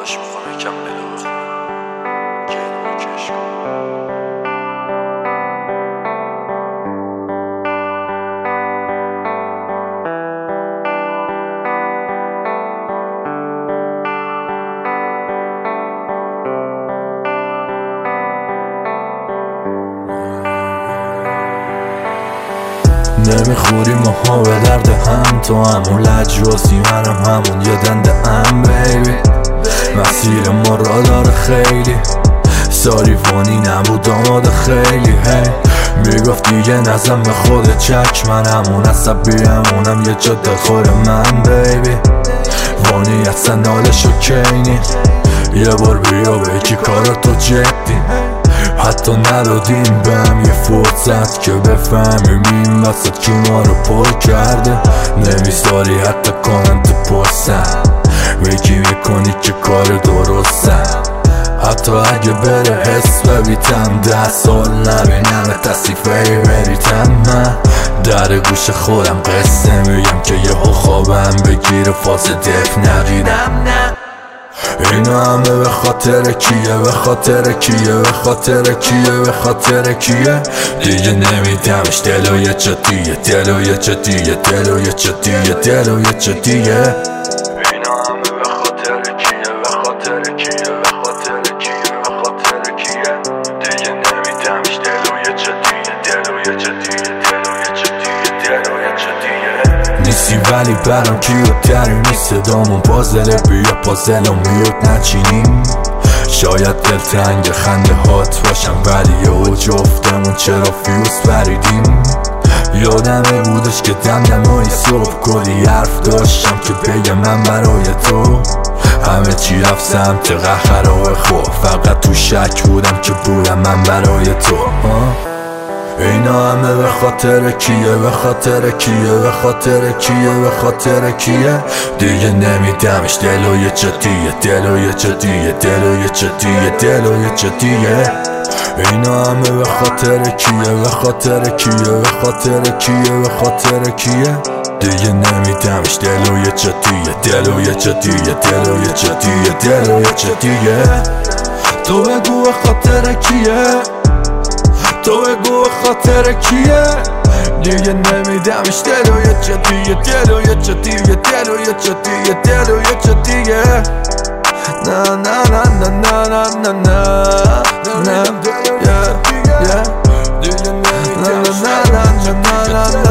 خواهش میکنه یکم بلو بخونه که اینو کش کن. نمیخوری ماها به درد هم، تو همون لجواسی منم همون یه دنده ام بیبی. مسیر ما را داره خیلی ساریفانی نبود آماده خیلی هی میگفت دیگه نزم به خود چک، من همون عصبی همونم یه جا دلخور من بیبی. وانی اصلا نالش اوکینی یه بار بیا بگی کار تو جدی، حتی ندادیم به هم یه فرصت که بفهمیم این وسط کی ما رو پر کرده. نمیذاری حتی کامنت پستم بگی میکنی که کار درستم، حتی اگه بره حس ببیتم 10 سال نبینم تصیف فیوریتم. من در گوش خودم قصه میگم که یه خوابم بگیره فاز دف نگیرم. نه اینا همه به خاطر کیه، به خاطر کیه، به خاطر کیه، به خاطر کیه. دیگه نمیدمش دلو یه جدیه، دلو یه جدیه، دلو یه جدیه، دلو یه جدیه. اینا همه به خاطر کیه، به خاطر کیه، به خاطر کیه، به خاطر کیه. دیگه نمیدمش دلو یه جدیه، دلو یه جدیه، دلو یه جدیه، دلو یه جدیه. نیستی ولی برام کیوتری نیست صدامون پازله، بیا پازل و میوت نچینیم. شاید دلتنگ خنده هات باشم ولی او جفتمون چرا فیوز بریدیم. یادمه بودش که دمدمای صبح کلی حرف داشتم که بگم من برای تو. همه چی رفت سمت قهر و خوب، فقط تو شک بودم که بودم من برای تو. اینا همه به خاطر کیه، به خاطر کیه، به خاطر کیه، به خاطر کیه. دیگه نمیدمش دلو یه جدیه، دلو یه جدیه، دلو یه جدیه، دلو یه جدیه. اینا همه به خاطر کیه، به خاطر کیه، به خاطر کیه، به خاطر کیه. دیگه نمیدمش دلو یه جدیه، دلو یه جدیه، دلو یه جدیه، دلو یه جدیه. تو بگو به خاطر کیه، تو بگو به خاطر کیه. دیگه نمیدمش دلو یه جدیه، دلو یه جدیه، دلو یه جدیه، دلو یه جدیه. نه نه نه نه نه نه نه نه نه